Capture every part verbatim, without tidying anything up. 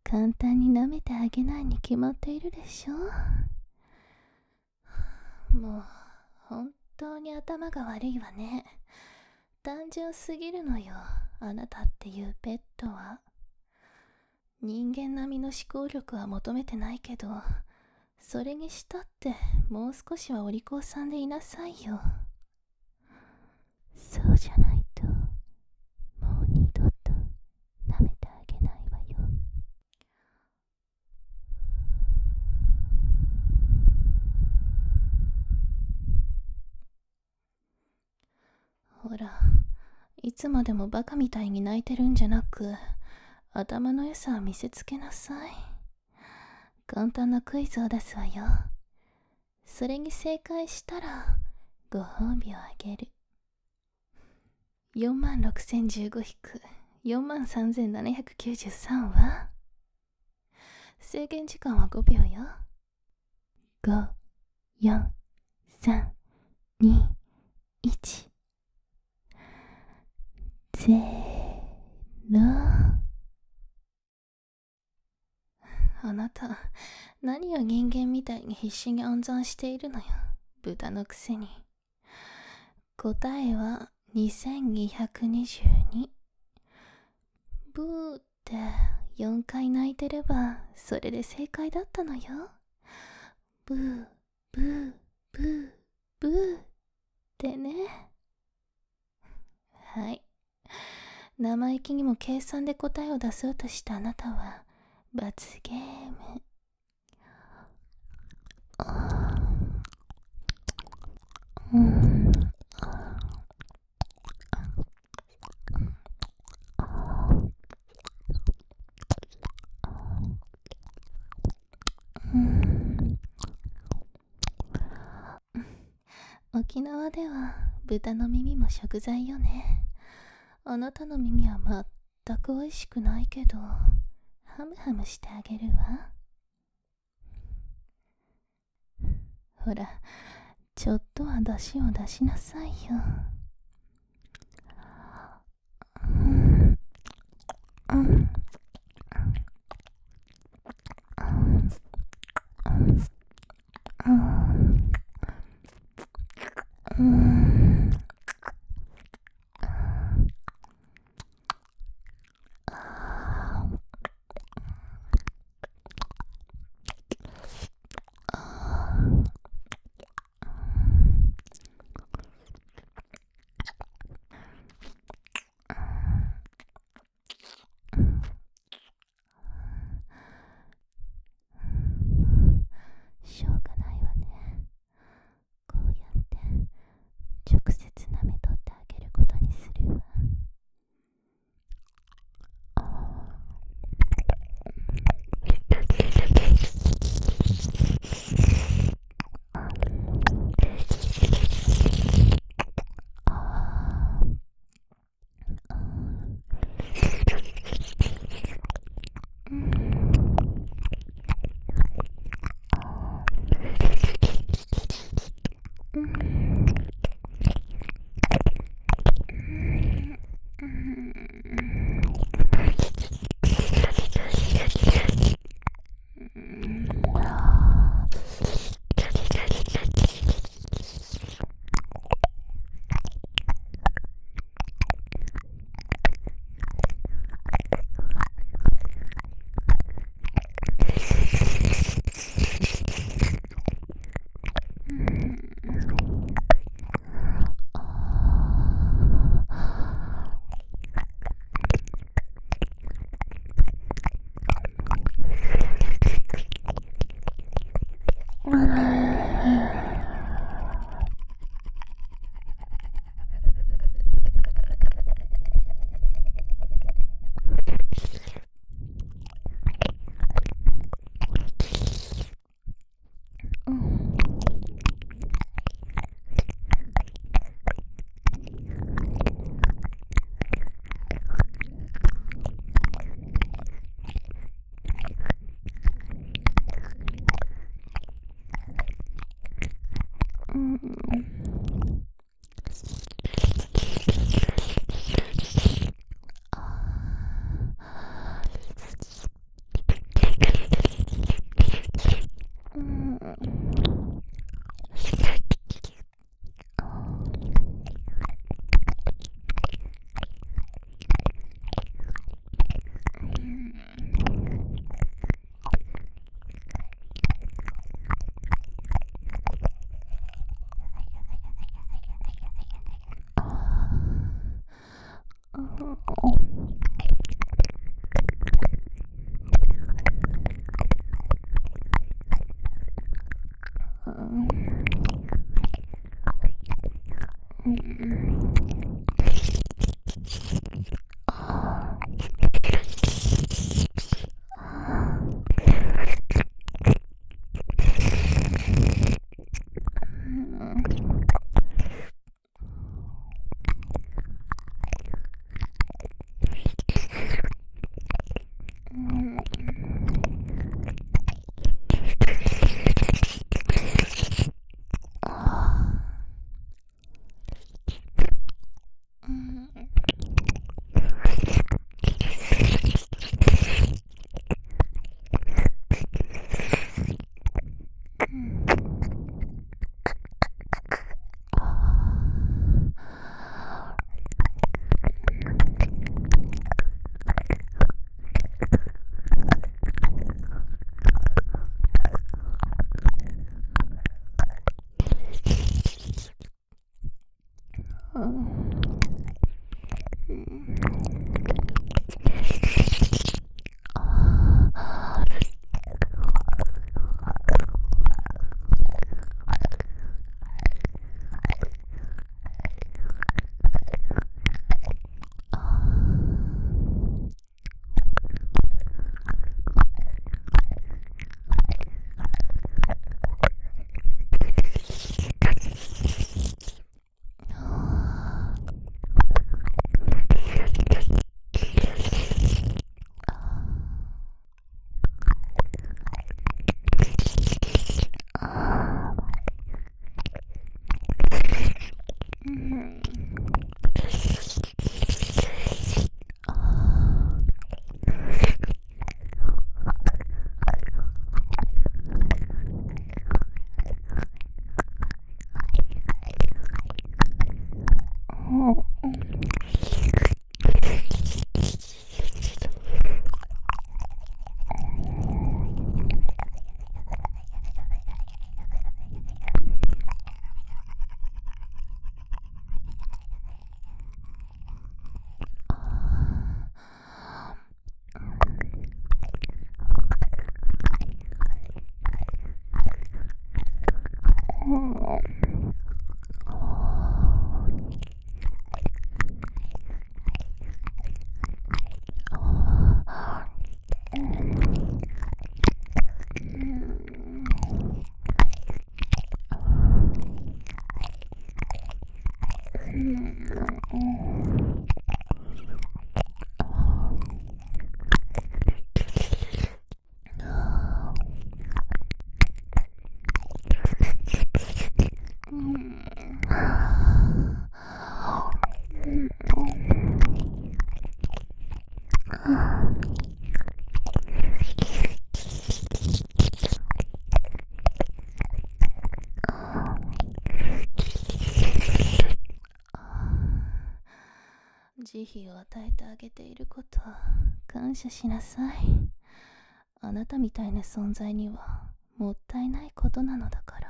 簡単に舐めてあげないに決まっているでしょ。もう本当に頭が悪いわね。単純すぎるのよ、あなたっていうペットは。人間並みの思考力は求めてないけど、それにしたってもう少しはお利口さんでいなさいよ。そうじゃないともう二度と舐めてあげないわよ。ほら、いつまでもバカみたいに泣いてるんじゃなく、頭の良さを見せつけなさい。簡単なクイズを出すわよ。それに正解したらご褒美をあげる。よんまんろくせんじゅうご引くよんまんさんぜんななひゃくきゅうじゅうさんは制限時間はごびょうよ。ご、よん、さん、に、いち、ゼロ。あなた、何を人間みたいに必死に暗算しているのよ、豚のくせに。答えはにせんにひゃくにじゅうに。ブーってよんかい泣いてればそれで正解だったのよ。ブーブーブーブーってね。はい、生意気にも計算で答えを出そうとしたあなたは罰ゲーム。うん、うん、沖縄では豚の耳も食材よね。あなたの耳は全く美味しくないけど、ハムハムしてあげるわ。ほら、ちょっとは出汁を出しなさいよ。うんうんうん、しょうがないわね。こうやって直接舐めとってあげることにするわ。 慈悲を与えてあげていることを感謝しなさい。あなたみたいな存在にはもったいないことなのだから。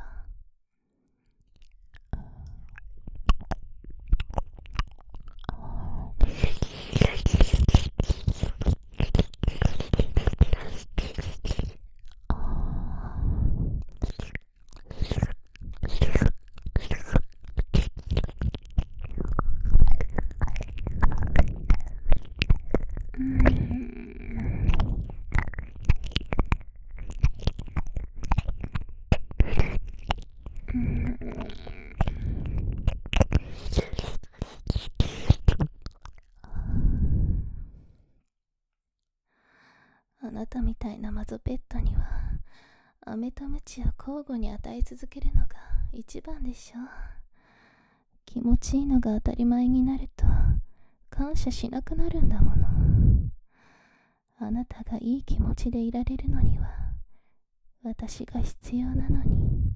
あなたみたいなマゾペットには飴と鞭を交互に与え続けるのが一番でしょう。気持ちいいのが当たり前になると感謝しなくなるんだもの。あなたがいい気持ちでいられるのには私が必要なのに。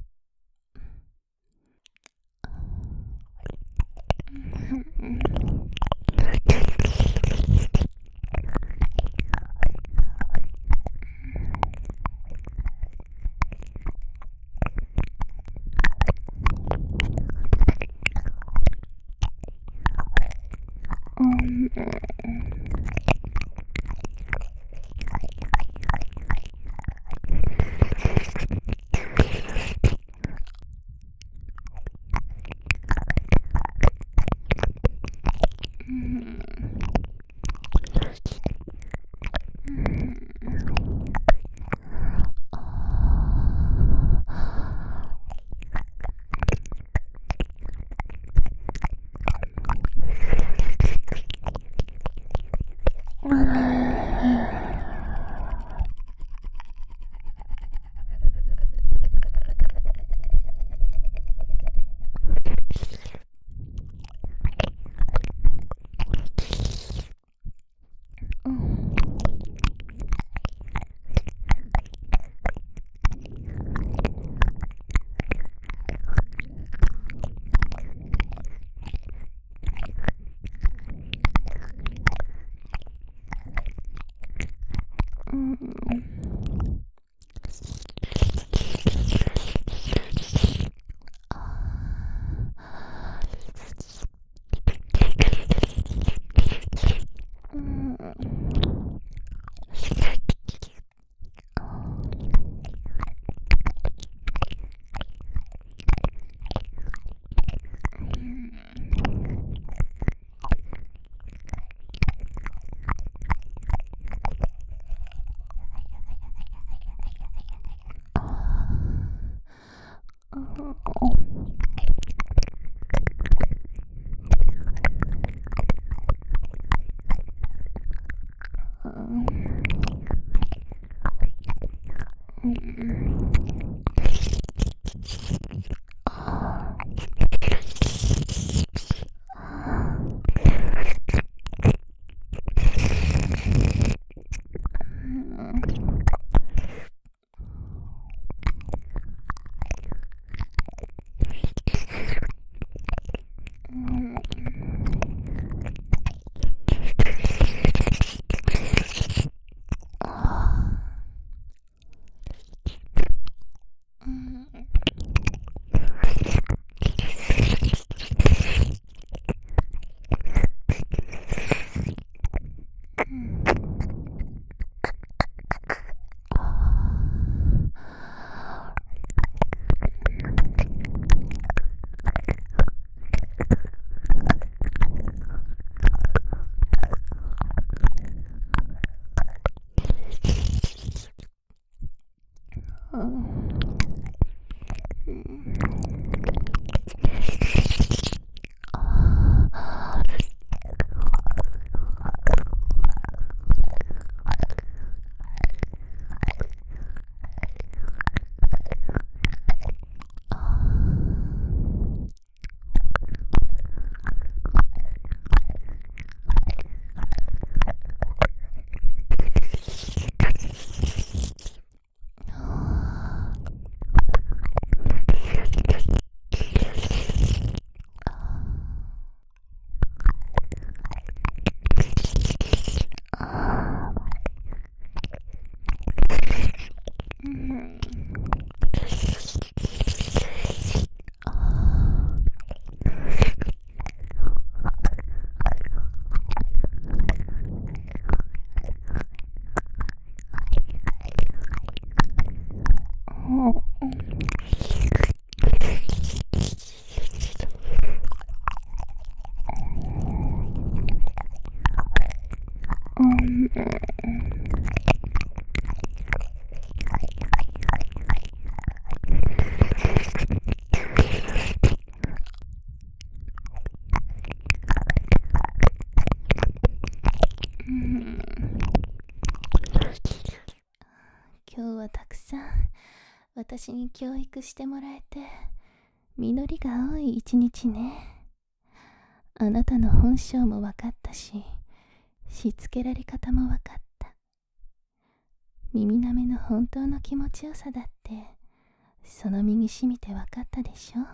今日はたくさん私に教育してもらえて実りが多い一日ね。あなたの本性も分かったし、しつけられ方も分かった。耳なめの本当の気持ちよさだってその身にしみて分かったでしょ。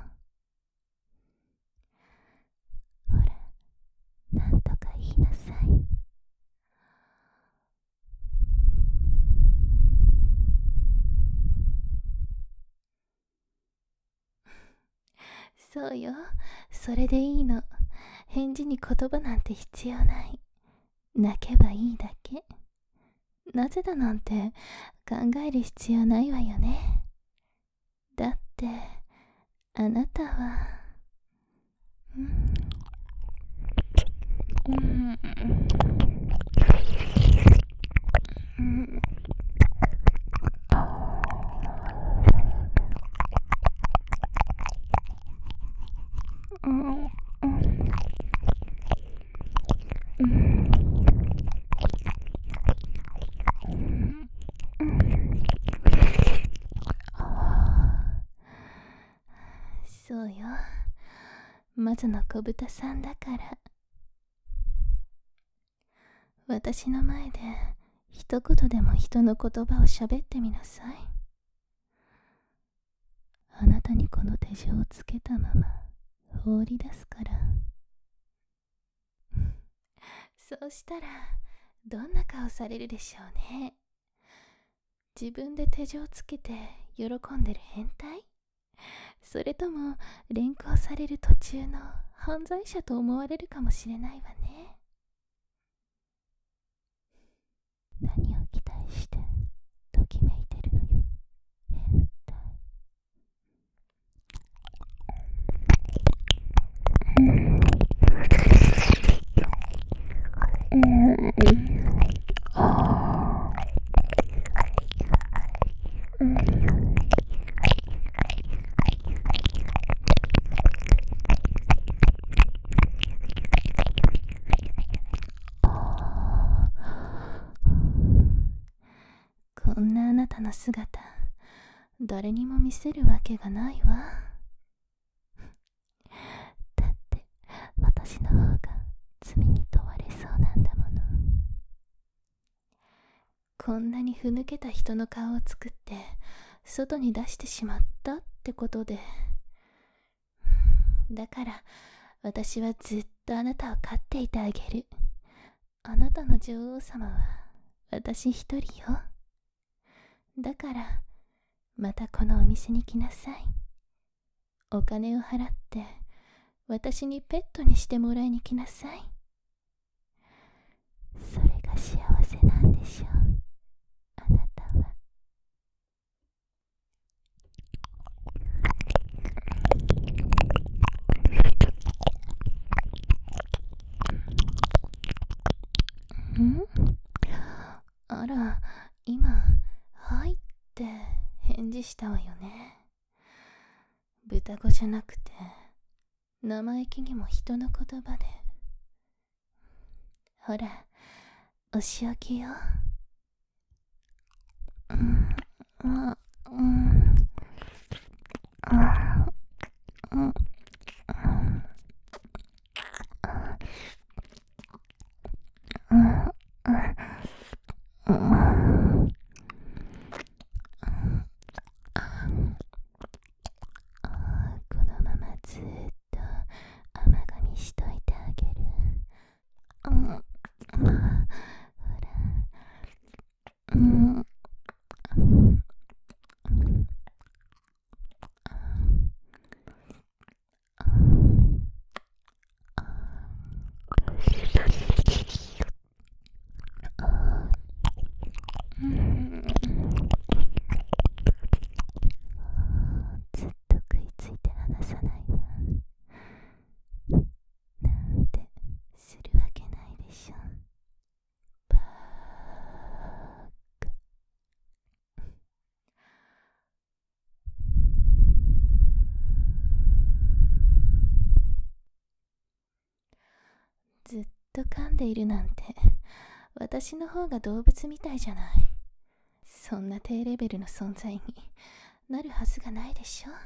ほら、なんとか言いなさい。そうよ、それでいいの。返事に言葉なんて必要ない。泣けばいいだけ。なぜだなんて考える必要ないわよね。だってあなたはうんうんうんうんそうよ、まずの小豚さんだから。私の前で一言でも人の言葉を喋ってみなさい。あなたにこの手錠をつけたまま放り出すから。そうしたらどんな顔されるでしょうね。自分で手錠つけて喜んでる変態？それとも連行される途中の犯罪者と思われるかもしれないわね。何を期待してときめいてるのよ、変態。こんなあなたの姿誰にも見せるわけがないわ。だって私の方が罪に問われそうなんだもの。こんなにふぬけた人の顔を作って外に出してしまったってことで、だから私はずっとあなたを飼っていてあげる。あなたの女王様は私一人よ。だからまたこのお店に来なさい。お金を払って私にペットにしてもらいに来なさい。それが幸せなんでしょう、あなたは。ん？あら、今「はい」って返事したわよね。豚語じゃなくて生意気にも人の言葉で。ほら、お仕置きよ。うんあうんあうんうんうんこのままずっと甘噛みしといてあげる。うんほらうんずっと食いついて離さないわなんてするわけないでしょ。バーカ。ずっと噛んでいるなんて私の方が動物みたいじゃない。 そんな低レベルの存在になるはずがないでしょ。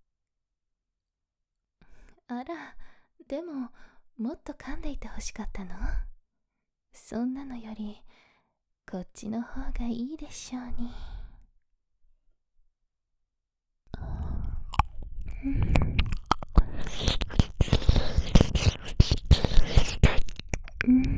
あら、でももっと噛んでいてほしかったの？そんなのよりこっちの方がいいでしょうに。うん